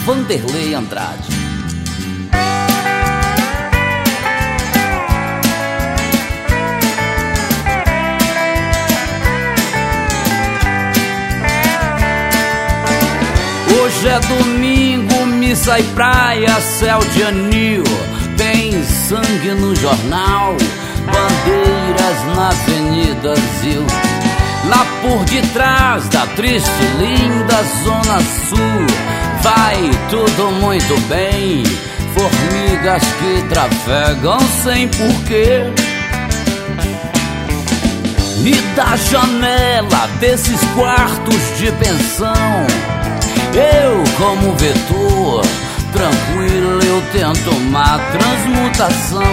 Vanderlei Andrade. Hoje é domingo, missa e praia, céu de anil, tem sangue no jornal, bandeiras na Avenida Zil. Lá por detrás da triste e linda Zona Sul, vai tudo muito bem, formigas que trafegam sem porquê. E da janela desses quartos de pensão, eu como vetor, tranquilo eu tento uma transmutação.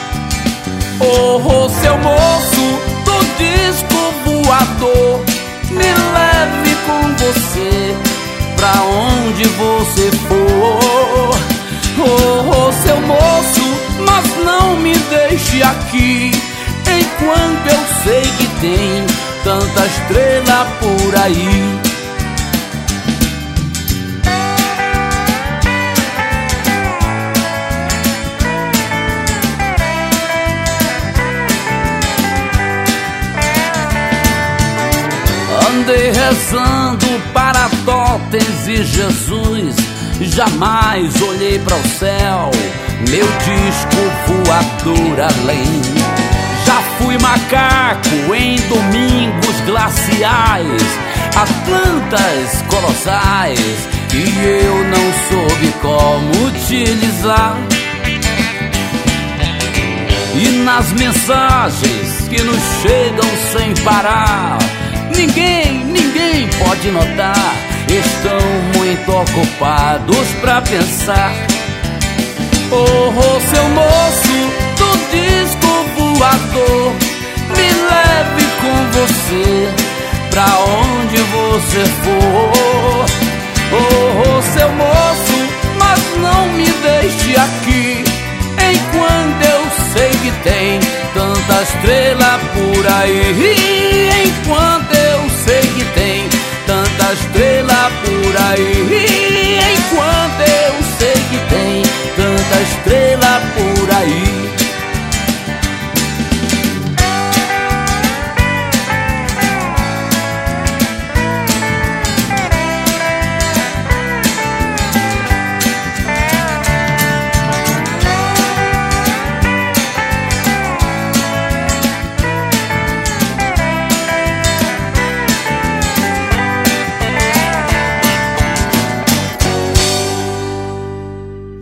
Oh, seu moço do disco voador, me leve com você pra onde você for. Oh, seu moço, mas não me deixe aqui, enquanto eu sei que tem tanta estrela por aí. Andei rezando para totens e Jesus, jamais olhei para o céu, meu disco voador além. Já fui macaco em domingos glaciais, Atlantas colossais, e eu não soube como utilizar. E nas mensagens que nos chegam sem parar, ninguém pode notar, estão muito ocupados pra pensar. Oh, seu moço do disco voador, me leve com você pra onde você for. Oh, seu moço, mas não me deixe aqui, enquanto eu sei que tem tanta estrela por aí. Enquanto eu sei que tem